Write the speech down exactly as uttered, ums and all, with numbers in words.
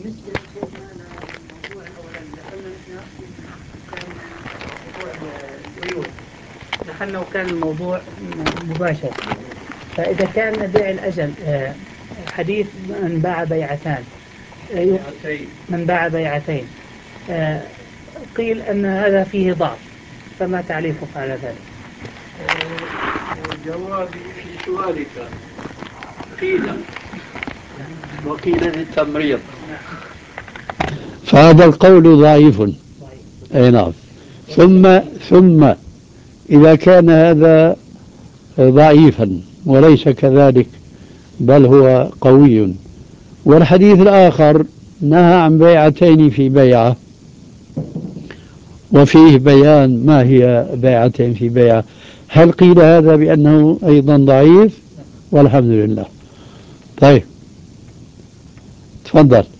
بالنسبة لشيخنا الموضوع الأولاني دخلنا نحن موضوع البيوت، دخلنا وكان الموضوع مباشر. فإذا كان بيع الأجل حديث من باع بيعتان من باع بيعتين قيل أن هذا فيه ضعف، فما تعليقك على ذلك؟ جوابي في سؤالك قيل وقيل للتمريض، فهذا القول ضعيف. أي نعم. ثم ثم إذا كان هذا ضعيفا وليس كذلك بل هو قوي، والحديث الآخر نهى عن بيعتين في بيعة، وفيه بيان ما هي بيعتين في بيعة، هل قيل هذا بأنه أيضا ضعيف؟ والحمد لله. طيب تفضل.